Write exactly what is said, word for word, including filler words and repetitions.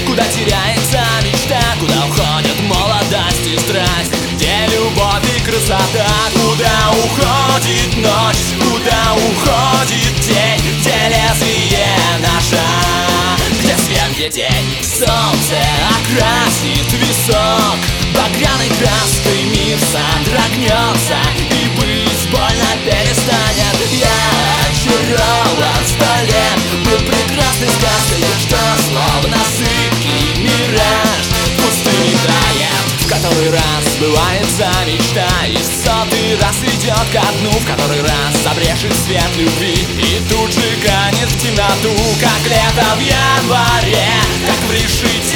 Куда теряется мечта, куда уходят молодость и страсть, где любовь и красота. Куда уходит ночь, куда уходит день, где лезвие ножа, где свет, где тень. Солнце окрасит висок багряной краской, мир содрогнется и быть больно перестанет. Я очарован столем, был прекрасной сказкой, что словно сыпкий мираж в пустыне тает. В который раз сбывается мечта, и сотый раз идет ко дну, в который раз забрешет свет любви и тут же канет в темноту, как лето в январе, как в решительном